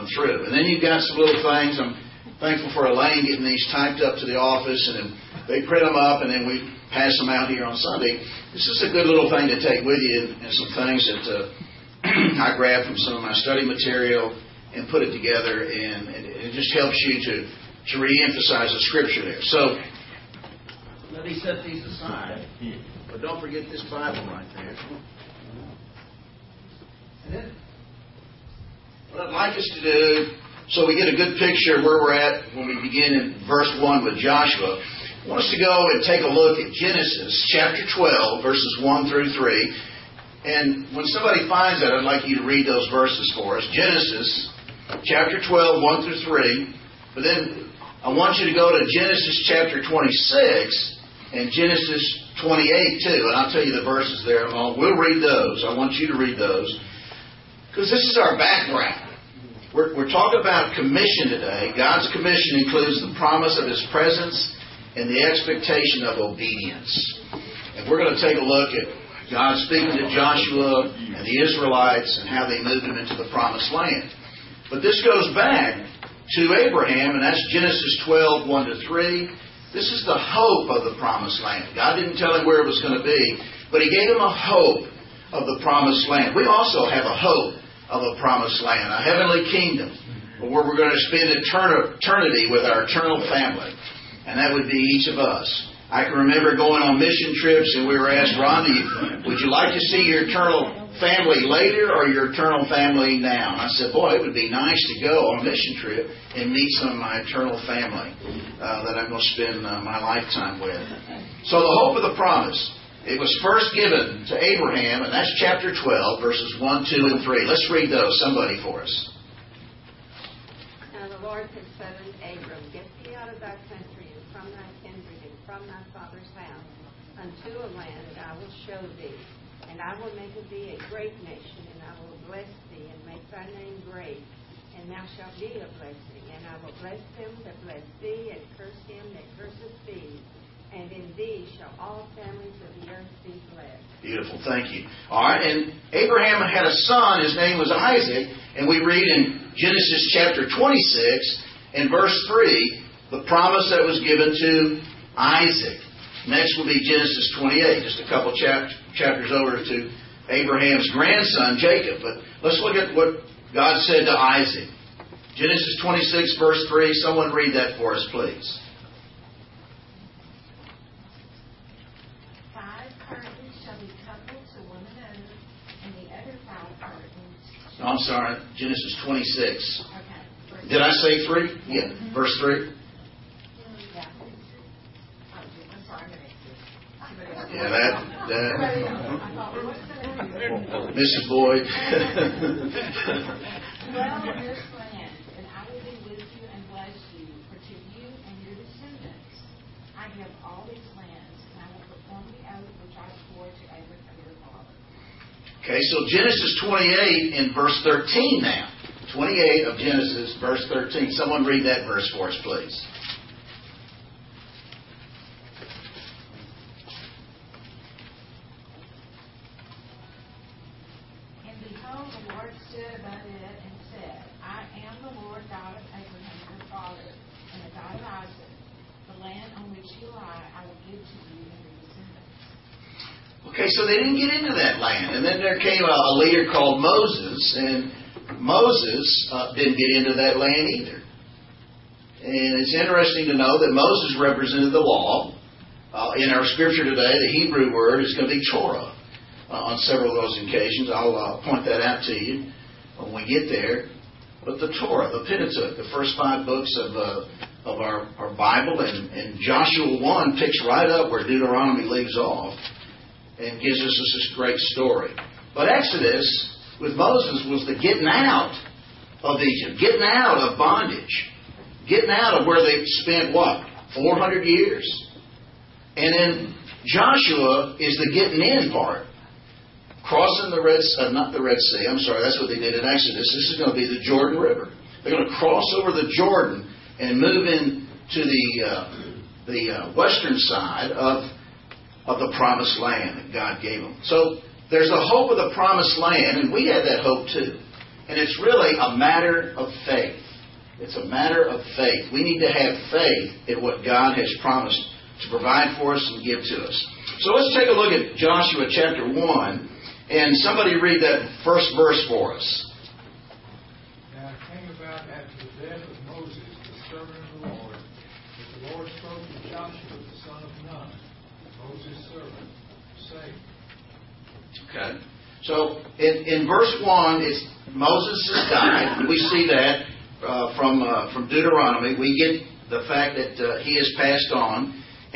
going through. And then you've got some little things. I'm thankful for Elaine getting these typed up to the office, and then they print them up, and then we pass them out here on Sunday. This is a good little thing to take with you, and some things that I grabbed from some of my study material and put it together, and it just helps you to re-emphasize the Scripture there. So let me set these aside, but don't forget this Bible right there. And then what I'd like us to do, so we get a good picture of where we're at when we begin in verse 1 with Joshua, I want us to go and take a look at Genesis chapter 12, verses 1 through 3. And when somebody finds that, I'd like you to read those verses for us. Genesis chapter 12, 1 through 3. But then I want you to go to Genesis chapter 26 and Genesis 28 too. And I'll tell you the verses there. We'll read those. I want you to read those. Because this is our background. We're talking about commission today. God's commission includes the promise of His presence and the expectation of obedience. And we're going to take a look at God speaking to Joshua and the Israelites and how they moved them into the promised land. But this goes back to Abraham, and that's Genesis 12, 1 to 3. This is the hope of the promised land. God didn't tell him where it was going to be, but He gave him a hope of the promised land. We also have a hope of a promised land, a heavenly kingdom, where we're going to spend eternity with our eternal family. And that would be each of us. I can remember going on mission trips, and we were asked, Ron, would you like to see your eternal family later or your eternal family now? And I said, boy, it would be nice to go on a mission trip and meet some of my eternal family that I'm going to spend my lifetime with. So the hope of the promise, it was first given to Abraham, and that's chapter 12, verses 1, 2, and 3. Let's read those, somebody for us. Now the Lord had said unto Abram, Get thee out of thy country, and from thy kindred, and from thy father's house, unto a land that I will show thee. And I will make of thee a great nation, and I will bless thee, and make thy name great. And thou shalt be a blessing. And I will bless them that bless thee, and curse him that curseth thee. And in thee shall all families of the earth be blessed. Beautiful, thank you. All right, and Abraham had a son, his name was Isaac, and we read in Genesis chapter 26, in verse 3, the promise that was given to Isaac. Next will be Genesis 28, just a couple chapters over to Abraham's grandson, Jacob. But let's look at what God said to Isaac. Genesis 26, verse 3, someone read that for us, please. No, I'm sorry, Genesis 26. Okay. Did I say 3? Yeah, verse 3. Yeah, that Mrs. Boyd. Dwell in this land, and I will be with you and bless you, for to you and your descendants I give all these lands, and I will perform the oath which I swore to Abraham your father. Okay, so Genesis 28 in verse 13 now. 28 of Genesis, verse 13. Someone read that verse for us, please. And behold, the Lord stood above it and said, I am the Lord God of Abraham your father, and the God of Isaac. The land on which you lie I will give to you and your descendants. Okay, so they didn't get into that land. And then there came a leader called Moses, and Moses didn't get into that land either. And it's interesting to know that Moses represented the law. In our scripture today, the Hebrew word is going to be Torah. On several of those occasions, I'll point that out to you when we get there. But the Torah, the Pentateuch, the first 5 books of our Bible, and Joshua 1 picks right up where Deuteronomy leaves off and gives us this great story. But Exodus, with Moses, was the getting out of Egypt, getting out of bondage, getting out of where they spent, 400 years? And then Joshua is the getting in part. Crossing the not the Red Sea, I'm sorry, that's what they did in Exodus. This is going to be the Jordan River. They're going to cross over the Jordan and move into the western side of the promised land that God gave them. So there's a hope of the promised land, and we had that hope too. And it's really a matter of faith. It's a matter of faith. We need to have faith in what God has promised to provide for us and give to us. So let's take a look at Joshua chapter 1. And somebody read that first verse for us. Now it came about after the death of Moses, the servant of the Lord, that the Lord spoke to Joshua, the son of Nun, Moses' servant, saying. Okay. So in verse 1, it's Moses has died. We see that from Deuteronomy. We get the fact that he has passed on.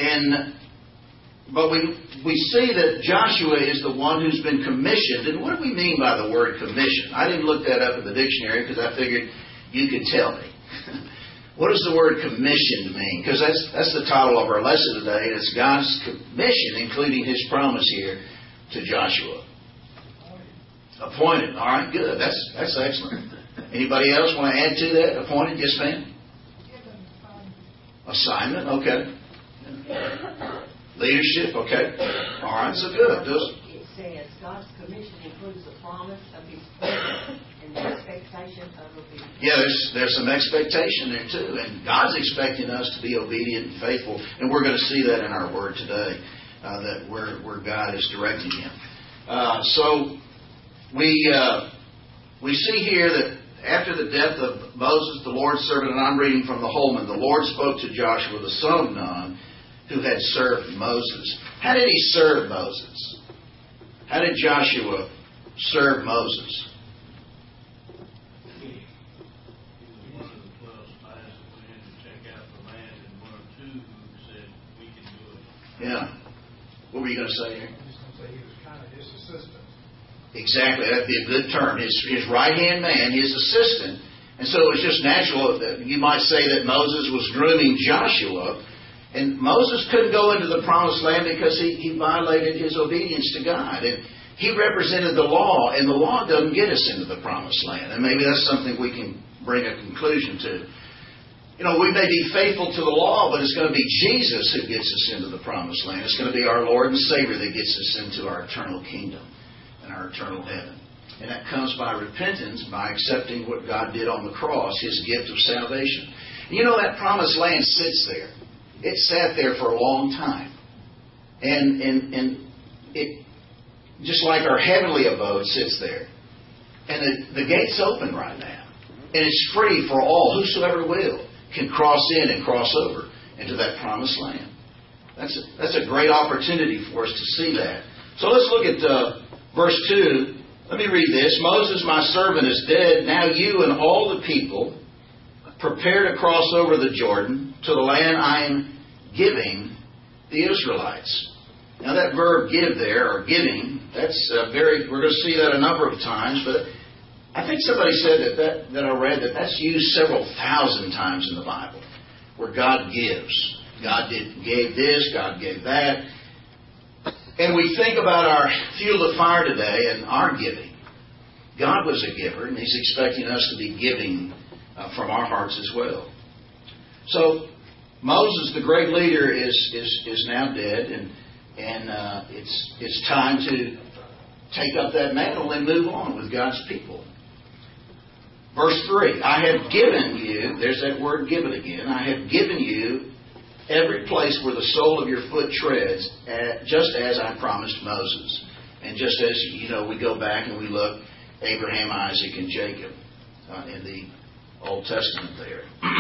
But we see that Joshua is the one who's been commissioned. And what do we mean by the word commission? I didn't look that up in the dictionary because I figured you could tell me. What does the word commissioned mean? Because that's the title of our lesson today. It's God's commission, including His promise here to Joshua. Appointed. All right, good. That's excellent. Anybody else want to add to that? Appointed? Yes, ma'am? Assignment. Okay. Leadership. Okay. All right, so good. It says God's commission includes the promise of His presence and the expectation of obedience. Yeah, there's some expectation there too. And God's expecting us to be obedient and faithful. And we're going to see that in our word today, that where God is directing Him. So we see here that after the death of Moses, the Lord's servant, and I'm reading from the Holman, the Lord spoke to Joshua, the son of Nun, who had served Moses. How did he serve Moses? How did Joshua serve Moses? He was one of the 12 spies that went in to check out the land, and one or two who said, we can do it. Yeah. What were you going to say here? I was going to say he was kind of his assistant. Exactly. That'd be a good term. His right-hand man, his assistant. And so it was just natural that you might say that Moses was grooming Joshua. And Moses couldn't go into the promised land because he violated his obedience to God. And he represented the law, and the law doesn't get us into the promised land. And maybe that's something we can bring a conclusion to. You know, we may be faithful to the law, but it's going to be Jesus who gets us into the promised land. It's going to be our Lord and Savior that gets us into our eternal kingdom and our eternal heaven. And that comes by repentance, by accepting what God did on the cross, His gift of salvation. And you know, that promised land sits there. It sat there for a long time. And it, just like our heavenly abode sits there. And the gate's open right now. And it's free for all, whosoever will, can cross in and cross over into that promised land. That's a great opportunity for us to see that. So let's look at verse 2. Let me read this. Moses, my servant, is dead. Now you and all the people prepare to cross over the Jordan to the land I am giving the Israelites. Now that verb give there, or giving, that's we're going to see that a number of times, but I think somebody said that I read that's used several thousand times in the Bible, where God gives. God gave this, God gave that. And we think about our fuel of fire today and our giving. God was a giver, and He's expecting us to be giving from our hearts as well. So Moses, the great leader, is now dead, and it's time to take up that mantle and move on with God's people. Verse 3, I have given you, there's that word given again, I have given you every place where the sole of your foot treads, just as I promised Moses. And just as, we go back and we look, Abraham, Isaac, and Jacob in the Old Testament there.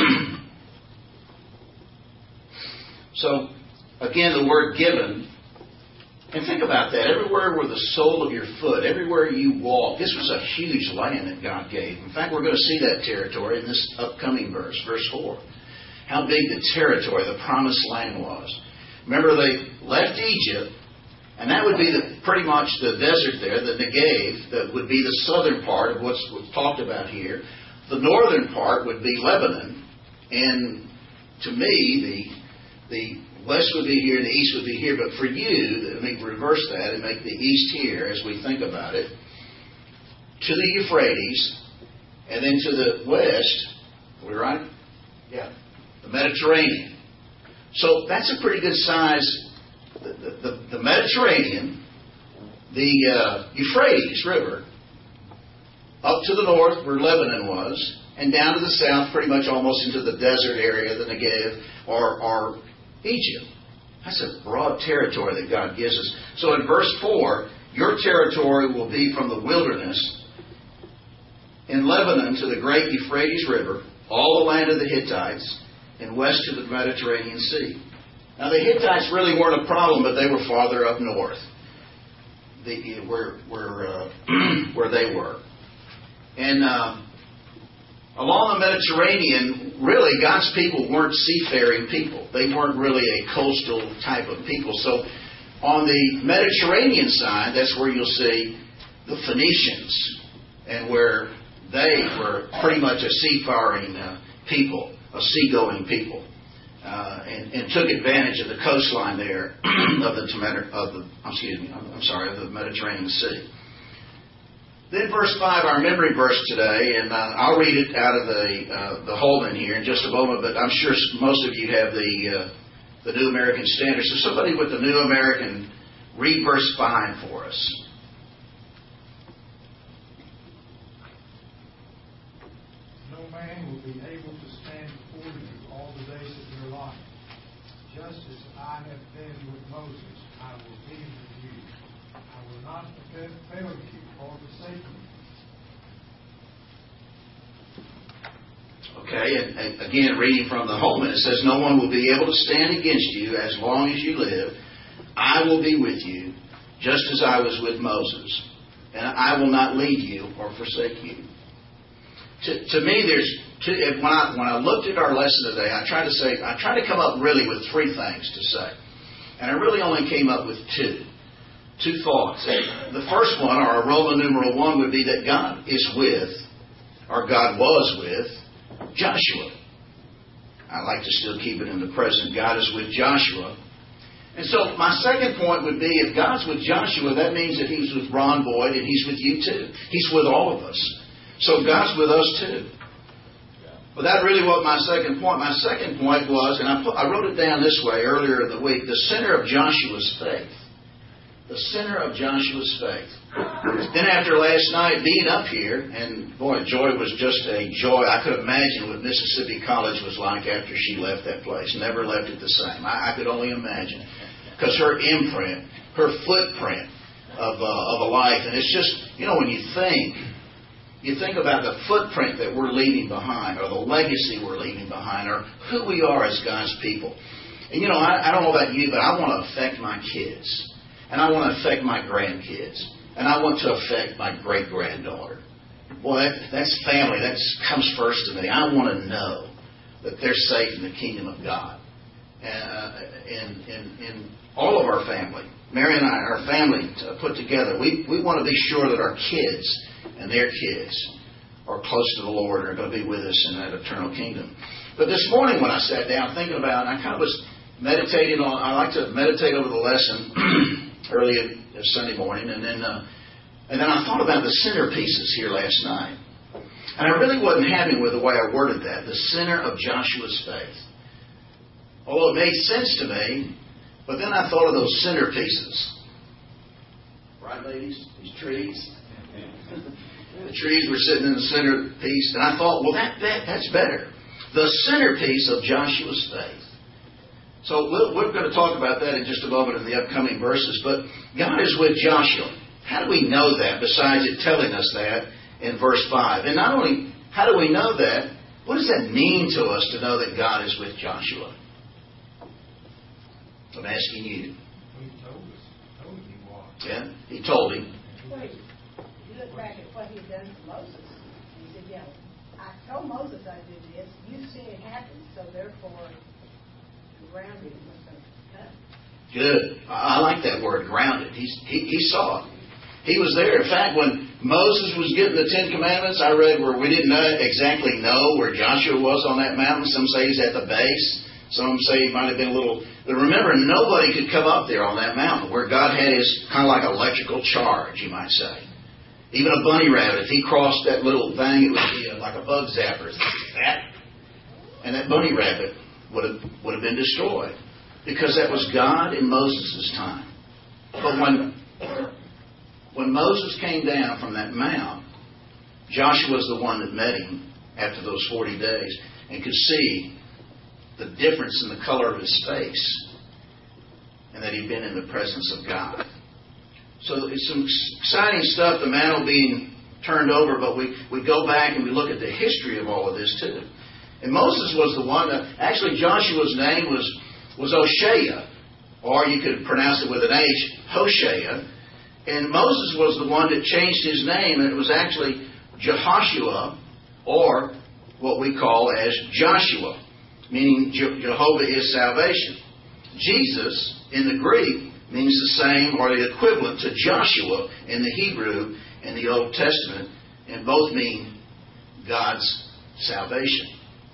So, again, the word given. And think about that. Everywhere where the sole of your foot, everywhere you walk, this was a huge land that God gave. In fact, we're going to see that territory in this upcoming verse, verse 4. How big the territory, the promised land was. Remember, they left Egypt, and that would be pretty much the desert there, the Negev, that would be the southern part of what's talked about here. The northern part would be Lebanon, and to me, the west would be here and the east would be here. But for you, let me reverse that and make the east here as we think about it. To the Euphrates, and then to the west, are we right? Yeah. The Mediterranean. So that's a pretty good size. The Mediterranean, the Euphrates River, up to the north where Lebanon was, and down to the south, pretty much almost into the desert area, the Negev, or Egypt. That's a broad territory that God gives us. So in verse 4, your territory will be from the wilderness in Lebanon to the great Euphrates River, all the land of the Hittites, and west to the Mediterranean Sea. Now the Hittites really weren't a problem, but they were farther up north, where they were. And along the Mediterranean, really, God's people weren't seafaring people. They weren't really a coastal type of people. So on the Mediterranean side, that's where you'll see the Phoenicians, and where they were pretty much a seafaring people, a seagoing people, and took advantage of the coastline there of the Mediterranean Sea. Then verse 5, our memory verse today, and I'll read it out of the Holman here in just a moment, but I'm sure most of you have the New American Standard. So somebody with the New American, read verse 5 for us. No man will be able to stand before you all the days of your life. Just as I have been with Moses, I will be with you. I will not fail you or forsake you. Okay, and again, reading from the Holman, it says, no one will be able to stand against you as long as you live. I will be with you, just as I was with Moses. And I will not leave you or forsake you. To me, when I looked at our lesson today, I tried to come up really with three things to say. And I really only came up with two thoughts. The first one, or our Roman numeral 1, would be that God is with, or God was with, Joshua. I like to still keep it in the present. God is with Joshua. And so my second point would be, if God's with Joshua, that means that He's with Ron Boyd, and He's with you too. He's with all of us. So God's with us too. Well, that really was my second point. My second point was, and I wrote it down this way earlier in the week, the center of Joshua's faith. The center of Joshua's faith. Then after last night being up here, and boy, joy was just a joy. I could imagine what Mississippi College was like after she left that place. Never left it the same. I could only imagine. Because her imprint, her footprint of a life. And it's just, when you think about the footprint that we're leaving behind, or the legacy we're leaving behind, or who we are as God's people. And I don't know about you, but I want to affect my kids. And I want to affect my grandkids. And I want to affect my great-granddaughter. Boy, that's family. That comes first to me. I want to know that they're safe in the kingdom of God. In all of our family, Mary and I, our family put together, we want to be sure that our kids and their kids are close to the Lord and are going to be with us in that eternal kingdom. But this morning when I sat down thinking about it, I kind of was meditating on, I like to meditate over the lesson early Sunday morning, and then I thought about the centerpieces here last night. And I really wasn't happy with the way I worded that, the center of Joshua's faith. Although it made sense to me, but then I thought of those centerpieces. Right, ladies? These trees. The trees were sitting in the centerpiece, and I thought, well, that's better. The centerpiece of Joshua's faith. So we're going to talk about that in just a moment in the upcoming verses. But God is with Joshua. How do we know that, besides it telling us that in verse 5? And not only how do we know that, what does that mean to us to know that God is with Joshua? I'm asking you. He told him what. Yeah, He told him. Wait, you look back at what He had done to Moses. He said, I told Moses I'd do this. You've seen it happen, so therefore, grounded must have come. Good. I like that word, grounded. He saw it. He was there. In fact, when Moses was getting the Ten Commandments, I read where we didn't exactly know where Joshua was on that mountain. Some say he's at the base. Some say he might have been a little... But remember, nobody could come up there on that mountain where God had His kind of like electrical charge, you might say. Even a bunny rabbit, if he crossed that little thing, it would be like a bug zapper. And that bunny rabbit would have been destroyed. Because that was God in Moses' time. But when Moses came down from that mount, Joshua was the one that met him after those 40 days and could see the difference in the color of his face and that he'd been in the presence of God. So it's some exciting stuff, the mantle being turned over, but we go back and we look at the history of all of this too. And Moses was the one that, actually Joshua's name was Hoshea, or you could pronounce it with an H, Hoshea. And Moses was the one that changed his name, and it was actually Jehoshua, or what we call as Joshua, meaning Jehovah is salvation. Jesus, in the Greek, means the same or the equivalent to Joshua in the Hebrew and the Old Testament, and both mean God's salvation.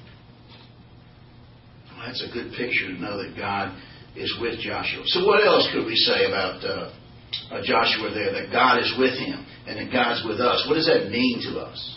Well, that's a good picture to know that God is with Joshua. So what else could we say about Joshua there? That God is with him and that God's with us. What does that mean to us?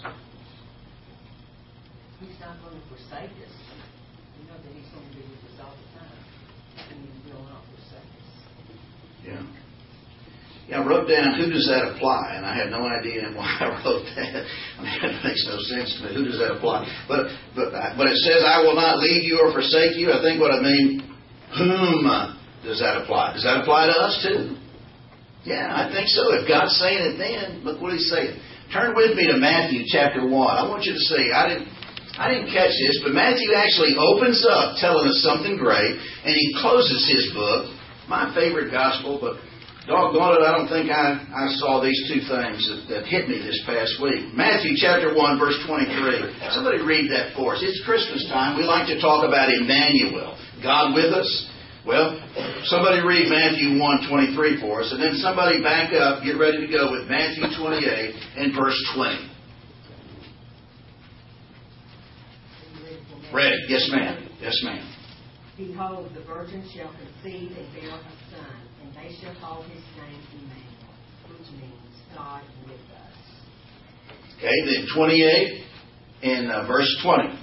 He's not going to forsake us. We know that He's going to be with us all the time. And He will not forsake us. Yeah. Yeah, I wrote down, who does that apply? And I had no idea why I wrote that. I mean, it makes no sense to me. Who does that apply? But it says, I will not leave you or forsake you. I think what I mean, whom does that apply? Does that apply to us too? Yeah, I think so. If God's saying it then, look what He's saying. Turn with me to Matthew chapter 1. I want you to see, I didn't catch this, but Matthew actually opens up telling us something great, and he closes his book. My favorite gospel, but doggone it, I don't think I saw these two things that hit me this past week. Matthew chapter 1, verse 23. Somebody read that for us. It's Christmas time. We like to talk about Emmanuel, God with us. Well, somebody read Matthew 1:23 for us, and then somebody back up, get ready to go with Matthew 28 and verse 20. Ready? Yes, ma'am. Yes, ma'am. Behold, the virgin shall conceive and bear a son, and they shall call his name Emmanuel, which means God with us. Okay, then 28 and verse 20.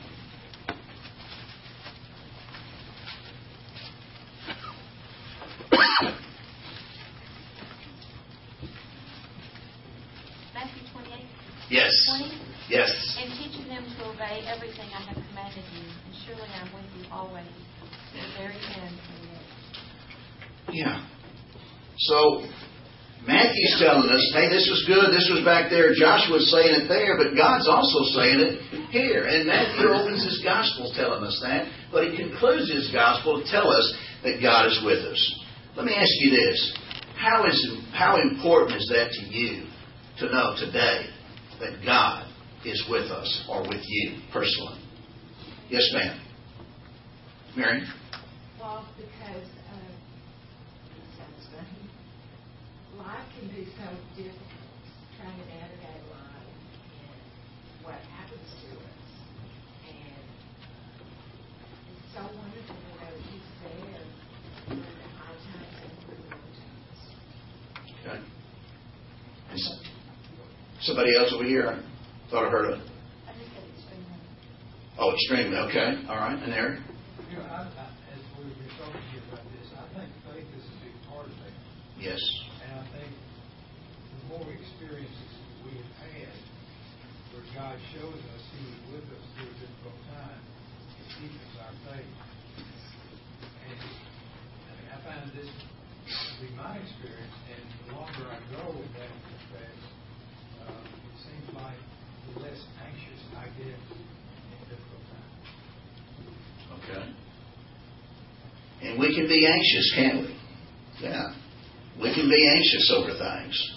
Matthew 28. Yes. 20. Yes. And teaching them to obey everything I have commanded you, and surely I am with you always, to the very end of the world. Yeah. So, Matthew's telling us, hey, this was good, this was back there. Joshua's saying it there, but God's also saying it here. And Matthew opens his gospel telling us that, but he concludes his gospel to tell us that God is with us. Let me ask you this. How important is that to you to know today that God is with us or with you personally? Yes, ma'am. Mary? Well, because it sounds funny. Life can be so difficult trying to navigate life and what happens to us. And it's so wonderful to know that He's there through the high times and through the low times. Okay. Somebody else over here? I thought I heard a... I just said extremely. Oh, extremely. Okay. All right. And Eric? You know, as we've been talking to you about this, I think faith is a big part of that. Yes. And I think the more experiences we have had where God shows us He was with us through a difficult time, it deepens our faith. And I find this to be my experience, and the longer I go with that faith, it seems like the less anxious I get in difficult times. Okay. And we can be anxious, can't we? Yeah. We can be anxious over things.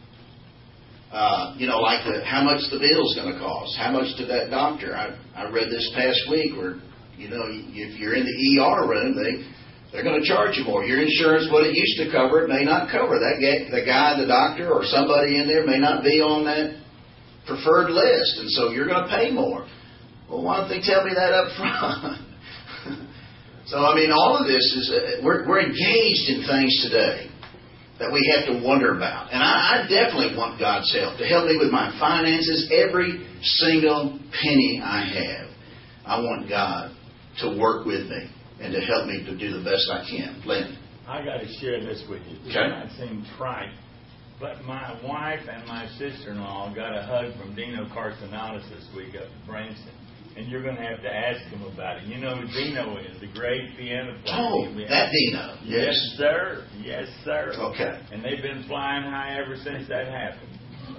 Like how much the bill's going to cost. How much to that doctor? I read this past week where, if you're in the ER room, they're going to charge you more. Your insurance, what it used to cover, it may not cover. The guy, the doctor, or somebody in there may not be on that preferred list, and so you're going to pay more. Well, why don't they tell me that up front? So, all of this is, we're engaged in things today that we have to wonder about. And I definitely want God's help to help me with my finances. Every single penny I have, I want God to work with me and to help me to do the best I can. Lynn? I got to share this with you. This Okay. might seem trite, But my wife and my sister-in-law got a hug from Dino Carcinotis this week up in Branson. And you're going to have to ask him about it. You know who Dino is, the great piano player. Oh, that Dino. Yes. Yes, sir. Yes, sir. Okay. And they've been flying high ever since that happened.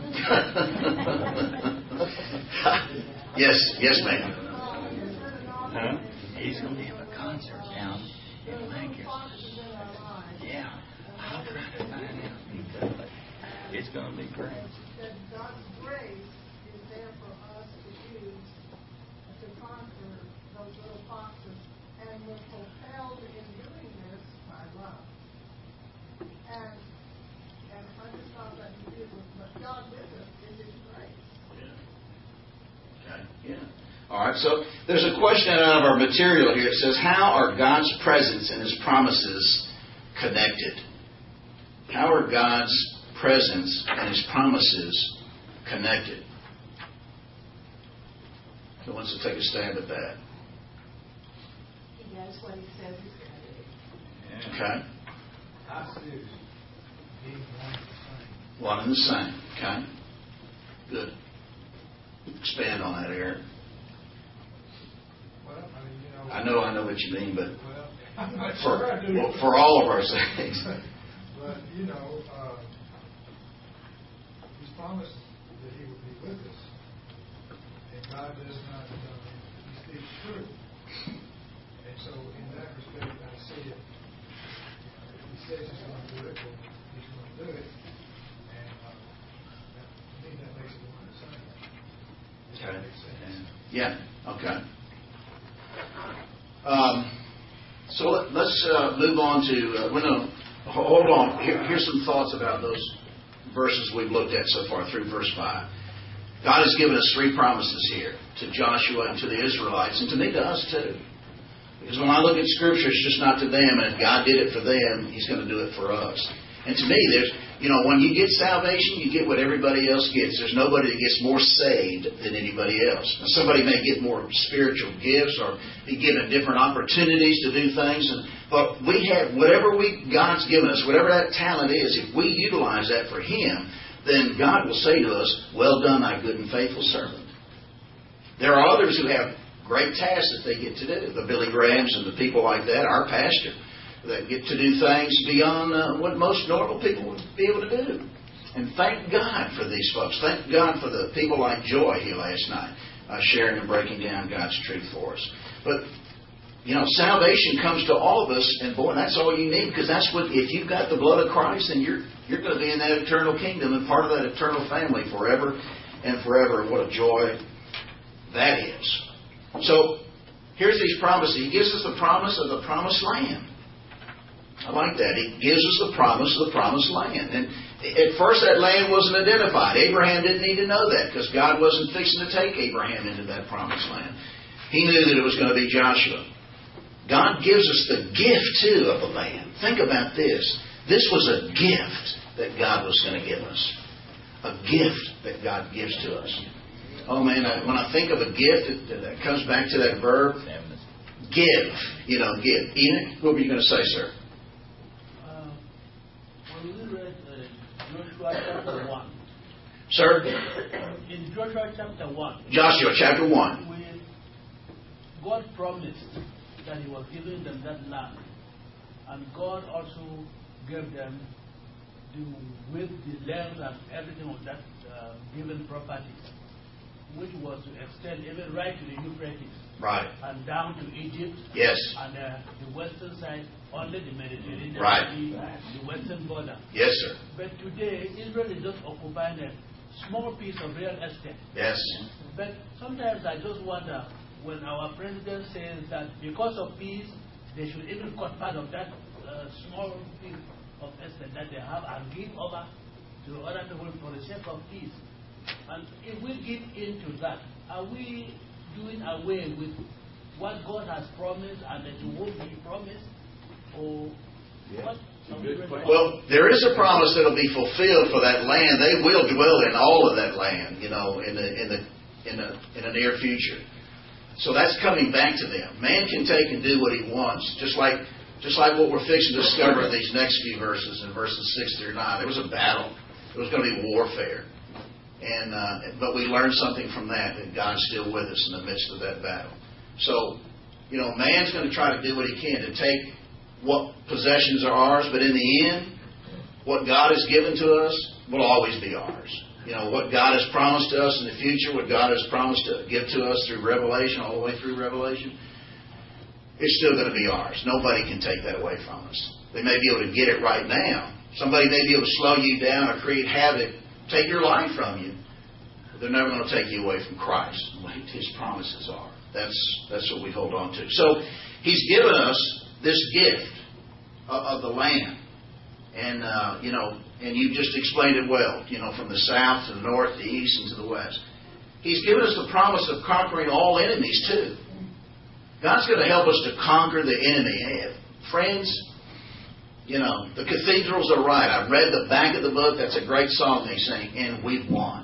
Yes, ma'am. Huh? He's going to have a concert down in Lancaster. Yeah. I'll try to find out. It's going to be great. That God's grace is there for us to use to conquer those little foxes, and we're propelled in doing this by love. And I just thought that he did with God with us in His grace. Okay. Yeah. All right. So there's a question out of our material here. It says, "How are God's presence and His promises connected?" How are God's presence and His promises connected? Who wants to take a stab at that? He does what he says he's going to do. Okay. I see it being One one and the same. and the same. Okay. Good. Expand on that, Eric. Well, I mean, you know. I know what you mean, but Well, I'm not sure I do. for all of our sakes. But, you know, He's promised that He would be with us. And God does not, He speaks truth. And so, in that respect, I see it. If He says He's going to do it, well, He's going to do it. And to me, that makes it one and the same. Does that Okay. make sense? Yeah. Okay. So let's move on to. We're going to hold on. Here's some thoughts about those verses we've looked at so far through verse 5. God has given us 3 promises here to Joshua and to the Israelites, and to me, to us too. Because when I look at Scripture, it's just not to them, and if God did it for them, He's going to do it for us. And to me, there's, when you get salvation, you get what everybody else gets. There's nobody that gets more saved than anybody else. Now, somebody may get more spiritual gifts or be given different opportunities to do things, but we have whatever God's given us, whatever that talent is. If we utilize that for Him, then God will say to us, "Well done, thy good and faithful servant." There are others who have great tasks that they get to do. The Billy Grahams and the people like that, our pastor, that get to do things beyond what most normal people would be able to do. And thank God for these folks. Thank God for the people like Joy here last night, sharing and breaking down God's truth for us. But, salvation comes to all of us, and boy, that's all you need, because that's what, if you've got the blood of Christ, then you're going to be in that eternal kingdom and part of that eternal family forever and forever. And what a joy that is. So, here's these promises. He gives us the promise of the promised land. I like that. He gives us the promise of the promised land. And at first that land wasn't identified. Abraham didn't need to know that because God wasn't fixing to take Abraham into that promised land. He knew that it was going to be Joshua. God gives us the gift, too, of the land. Think about this. This was a gift that God was going to give us. A gift that God gives to us. Oh, man, when I think of a gift, it comes back to that verb, give. Give. Enoch, what were you going to say, sir? When we read Joshua chapter 1. Sir? In Joshua chapter 1. Joshua chapter 1. God promised that He was giving them that land. And God also gave them with the land and everything of that given property, which was to extend even right to the Euphrates. Right. And down to Egypt. Yes. And the western side, only the Mediterranean. Right. The western border. Yes, sir. But today, Israel is just occupying a small piece of real estate. Yes. But sometimes I just wonder, when our president says that because of peace, they should even cut part of that small piece of estate that they have and give over to other people for the sake of peace. And if we give into that, are we doing away with what God has promised and that He won't be promised? Or what? Well, there is a promise that will be fulfilled for that land. They will dwell in all of that land, in the near future. So that's coming back to them. Man can take and do what he wants, just like what we're fixing to discover in these next few verses, in verses 6 through 9. There was a battle There was going to be warfare. But we learned something from that God's still with us in the midst of that battle. So, man's going to try to do what he can to take what possessions are ours, but in the end, what God has given to us will always be ours. What God has promised to us in the future, what God has promised to give to us through Revelation, all the way through Revelation, it's still going to be ours. Nobody can take that away from us. They may be able to get it right now. Somebody may be able to slow you down or create havoc, take your life from you. But they're never going to take you away from Christ and what His promises are. That's what we hold on to. So He's given us this gift of the land. And, and you just explained it well, from the south to the north, the east, and to the west. He's given us the promise of conquering all enemies, too. God's going to help us to conquer the enemy. Friends, the cathedrals are right. I read the back of the book. That's a great song they sing. And we've won.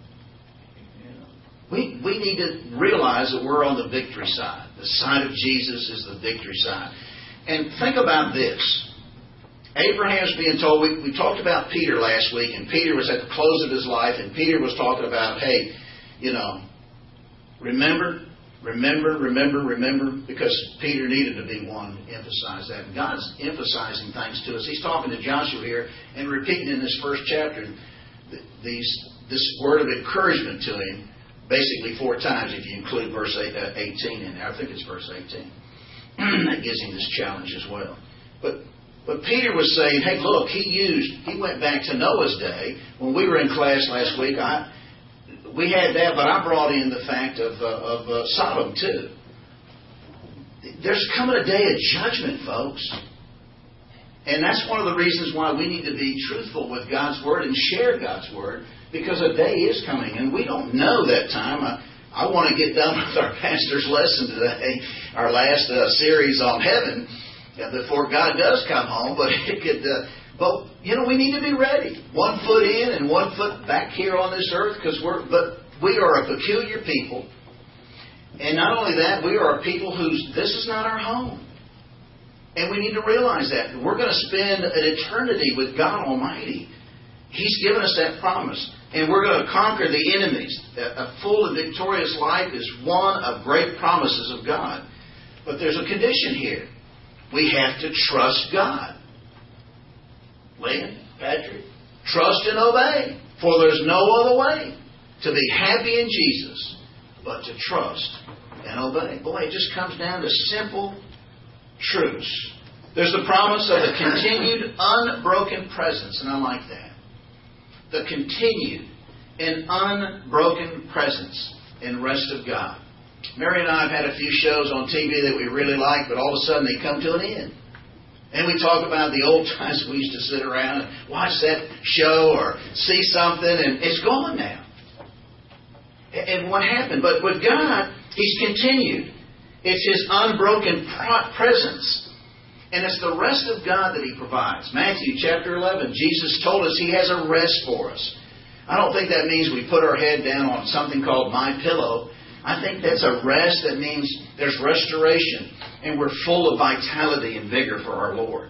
We need to realize that we're on the victory side. The side of Jesus is the victory side. And think about this. Abraham's being told, we talked about Peter last week, and Peter was at the close of his life, and Peter was talking about, hey, remember, because Peter needed to be one to emphasize that. And God's emphasizing things to us. He's talking to Joshua here and repeating in this first chapter this word of encouragement to him, basically 4 times if you include verse 18 in there. I think it's verse 18. That gives him this challenge as well. But Peter was saying, hey, look, he went back to Noah's day. When we were in class last week, we had that, but I brought in the fact of Sodom too. There's coming a day of judgment, folks. And that's one of the reasons why we need to be truthful with God's Word and share God's Word, because a day is coming, and we don't know that time. I want to get done with our pastor's lesson today, our last series on heaven, before God does come home. But we need to be ready. 1 foot in and 1 foot back here on this earth, but we are a peculiar people. And not only that, we are a people this is not our home. And we need to realize that. We're going to spend an eternity with God Almighty. He's given us that promise. And we're going to conquer the enemies. A full and victorious life is one of great promises of God. But there's a condition here. We have to trust God. Lynn, Patrick, trust and obey. For there's no other way to be happy in Jesus but to trust and obey. Boy, it just comes down to simple truths. There's the promise of a continued, unbroken presence, and I like that. The continued and unbroken presence and rest of God. Mary and I have had a few shows on TV that we really like, but all of a sudden they come to an end. And we talk about the old times we used to sit around and watch that show or see something, and it's gone now. And what happened? But with God, He's continued. It's His unbroken presence. And it's the rest of God that He provides. Matthew chapter 11, Jesus told us He has a rest for us. I don't think that means we put our head down on something called My Pillow. I think that's a rest that means there's restoration. And we're full of vitality and vigor for our Lord.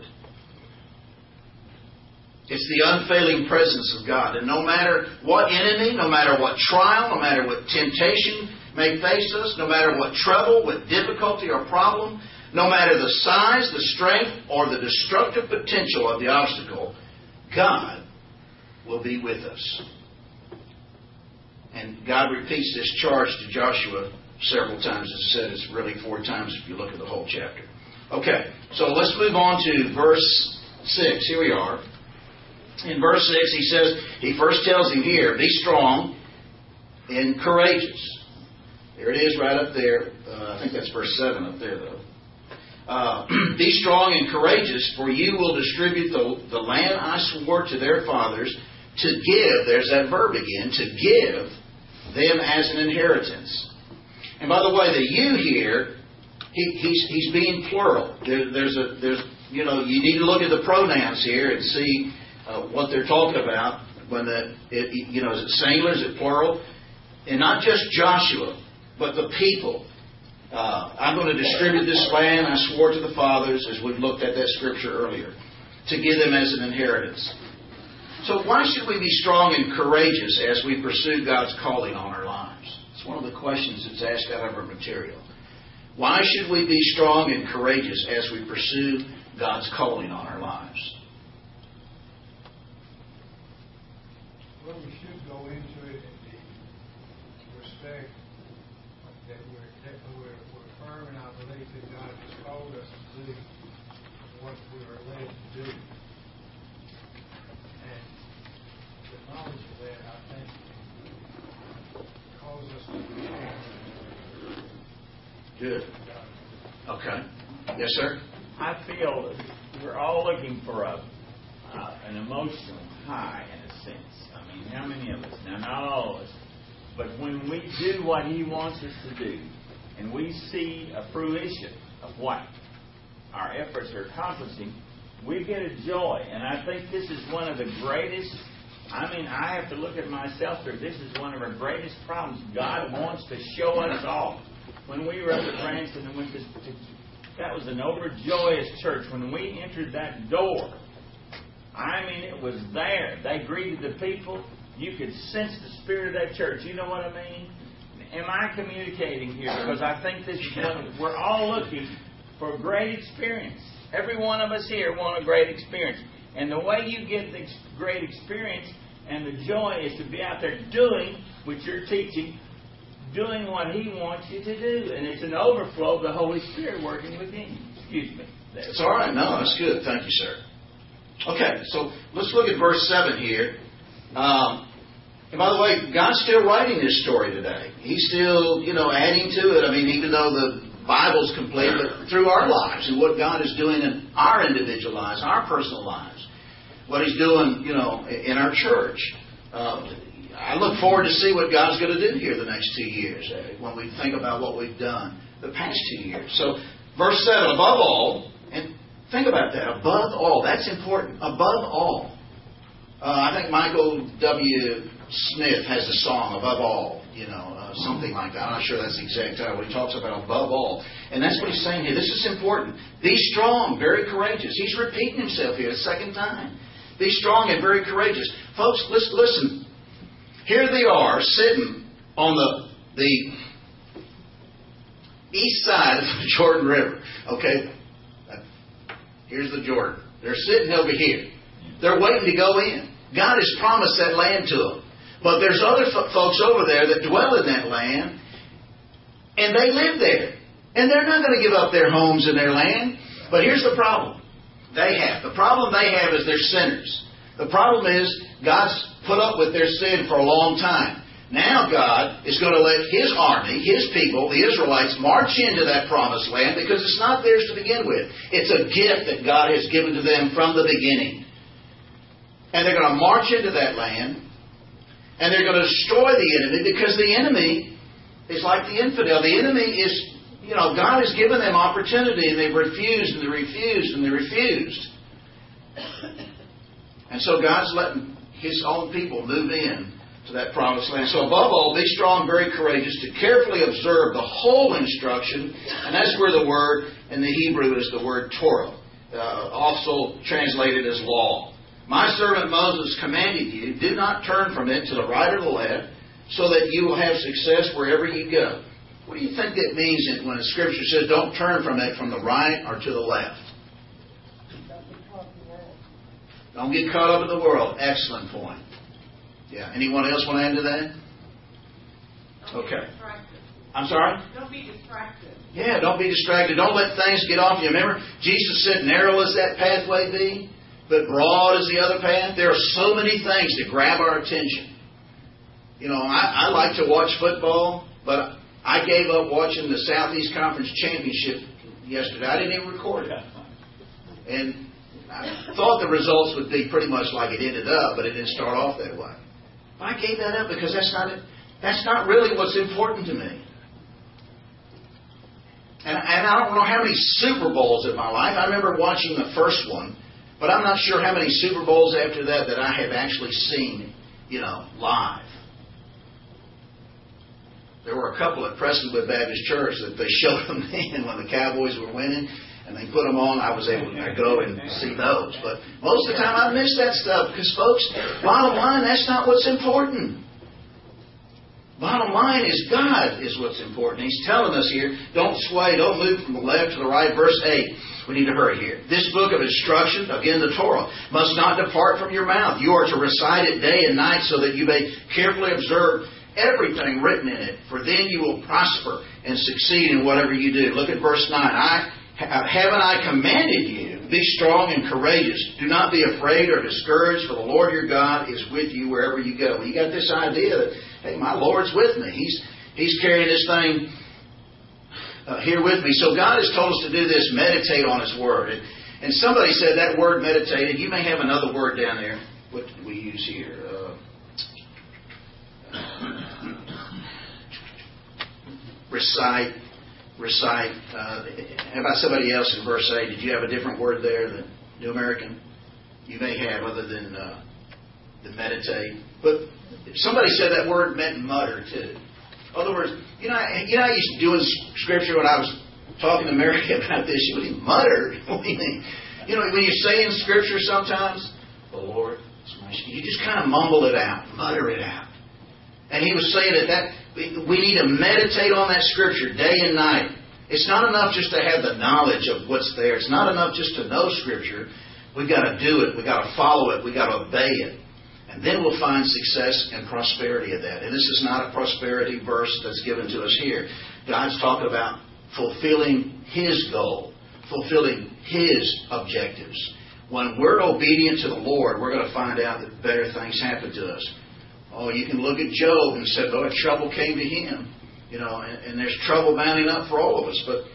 It's the unfailing presence of God. And no matter what enemy, no matter what trial, no matter what temptation may face us, no matter what trouble, what difficulty or problem, no matter the size, the strength, or the destructive potential of the obstacle, God will be with us. And God repeats this charge to Joshua several times. As I said, it's really 4 times if you look at the whole chapter. Okay, so let's move on to verse 6. Here we are. In verse 6, he first tells him here, be strong and courageous. There it is right up there. I think that's verse 7 up there, though. Be strong and courageous, for you will distribute the land I swore to their fathers to give. There's that verb again, to give them as an inheritance. And by the way, the you here, he's being plural. There's you need to look at the pronouns here and see what they're talking about. Is it singular? Is it plural? And not just Joshua, but the people. I'm going to distribute this land I swore to the fathers, as we've looked at that scripture earlier, to give them as an inheritance. So why should we be strong and courageous as we pursue God's calling on our lives? It's one of the questions that's asked out of our material. Why should we be strong and courageous as we pursue God's calling on our lives? Well, we should go into it in the respect that we're firm in our belief that God has called us to do what we are led to do. And the knowledge of that, I think, causes us to be Good. Okay. Yes, sir? I feel that we're all looking for an emotional high, in a sense. I mean, how many of us? Now, not all of us. But when we do what He wants us to do, and we see a fruition of what our efforts are accomplishing, we get a joy. And I think this is one of the greatest, I have to look at myself here. This is one of our greatest problems. God wants to show us all. When we were up at Branson and went to that was an overjoyous church. When we entered that door, it was there. They greeted the people. You could sense the spirit of that church. You know what I mean? Am I communicating here? Because I think this is we're all looking for a great experience. Every one of us here want a great experience. And the way you get the great experience and the joy is to be out there doing what you're teaching, doing what He wants you to do. And it's an overflow of the Holy Spirit working within you. Excuse me. It's all right. No, that's good. Thank you, sir. Okay, so let's look at verse 7 here. And by the way, God's still writing this story today. He's still, adding to it. Even though the Bible's complete, but through our lives and what God is doing in our individual lives, our personal lives, what He's doing, in our church. I look forward to see what God's going to do here the next 2 years when we think about what we've done the past 2 years. So, verse 7, above all, and think about that, above all, that's important, above all. I think Michael W. Smith has a song, Above All, something like that. I'm not sure that's the exact title. He talks about above all. And that's what he's saying here. This is important. Be strong, very courageous. He's repeating himself here a second time. Be strong and very courageous. Folks, listen. Here they are sitting on the east side of the Jordan River. Okay? Here's the Jordan. They're sitting over here. They're waiting to go in. God has promised that land to them. But there's other folks over there that dwell in that land, and they live there. And they're not going to give up their homes and their land. But here's the problem they have. The problem they have is they're sinners. The problem is God's put up with their sin for a long time. Now God is going to let His army, His people, the Israelites, march into that promised land because it's not theirs to begin with. It's a gift that God has given to them from the beginning. And they're going to march into that land, and they're going to destroy the enemy because the enemy is like the infidel. The enemy is, God has given them opportunity, and they've refused, and they refused, and they refused. And so God's letting His own people move in to that promised land. So above all, be strong, very courageous, to carefully observe the whole instruction. And that's where the word in the Hebrew is the word Torah, also translated as law. My servant Moses commanded you, do not turn from it to the right or the left, so that you will have success wherever you go. What do you think that means when the Scripture says don't turn from it from the right or to the left? Don't get caught up in the world. Excellent point. Yeah. Anyone else want to add to that? Okay. I'm sorry? Don't be distracted. Yeah, don't be distracted. Don't let things get off you. Remember, Jesus said, narrow as that pathway be, but broad as the other path. There are so many things to grab our attention. I like to watch football, but I gave up watching the Southeast Conference Championship yesterday. I didn't even record it. And I thought the results would be pretty much like it ended up, but it didn't start off that way. I gave that up because that's not really what's important to me. And I don't know how many Super Bowls in my life. I remember watching the first one, but I'm not sure how many Super Bowls after that I have actually seen, live. There were a couple at Prestonwood Baptist Church that they showed them then when the Cowboys were winning. and they put them on, I was able to go and see those. But most of the time I miss that stuff because, folks, bottom line, that's not what's important. Bottom line is God is what's important. He's telling us here, don't sway, don't move from the left to the right. Verse 8, we need to hurry here. This book of instruction, again the Torah, must not depart from your mouth. You are to recite it day and night so that you may carefully observe everything written in it. For then you will prosper and succeed in whatever you do. Look at verse 9. Haven't I commanded you? Be strong and courageous. Do not be afraid or discouraged, for the Lord your God is with you wherever you go. You got this idea that, hey, my Lord's with me. He's carrying this thing here with me. So God has told us to do this, meditate on His Word. And somebody said that word meditated, you may have another word down there. What did we use here? Recite. How about somebody else in verse 8? Did you have a different word there than New American? You may have, other than meditate. But somebody said that word meant mutter too. In other words, I used to do in Scripture when I was talking to Mary about this. She would mutter. What do you mean? When you say in Scripture sometimes, the Lord, you just kind of mumble it out, mutter it out. And he was saying that we need to meditate on that Scripture day and night. It's not enough just to have the knowledge of what's there. It's not enough just to know Scripture. We've got to do it. We've got to follow it. We've got to obey it. And then we'll find success and prosperity of that. And this is not a prosperity verse that's given to us here. God's talking about fulfilling His goal, fulfilling His objectives. When we're obedient to the Lord, we're going to find out that better things happen to us. Oh, you can look at Job and say, oh, trouble came to him. And there's trouble mounting up for all of us. But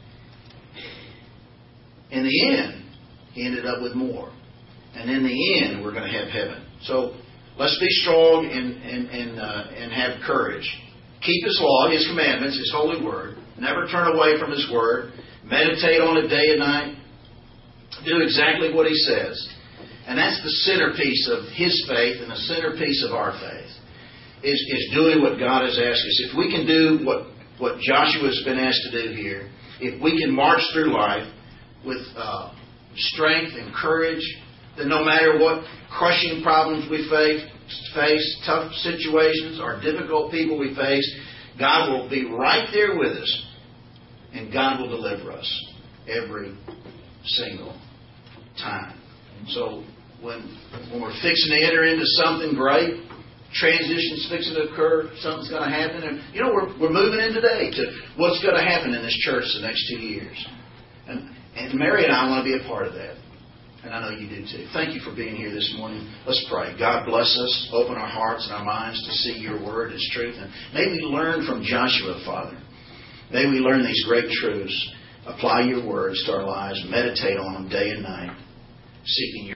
in the end, he ended up with more. And in the end, we're going to have heaven. So let's be strong and have courage. Keep His law, His commandments, His holy word. Never turn away from His word. Meditate on it day and night. Do exactly what He says. And that's the centerpiece of His faith and the centerpiece of our faith, is doing what God has asked us. If we can do what Joshua's been asked to do here, if we can march through life with strength and courage, then no matter what crushing problems we face, tough situations or difficult people we face, God will be right there with us, and God will deliver us every single time. So when we're fixing to enter into something great, transition's fixing to occur, something's going to happen. And, we're moving in today to what's going to happen in this church the next 2 years. And Mary and I want to be a part of that. And I know you do too. Thank you for being here this morning. Let's pray. God bless us. Open our hearts and our minds to see Your Word as truth. And may we learn from Joshua, Father. May we learn these great truths. Apply Your words to our lives. Meditate on them day and night. Seeking Your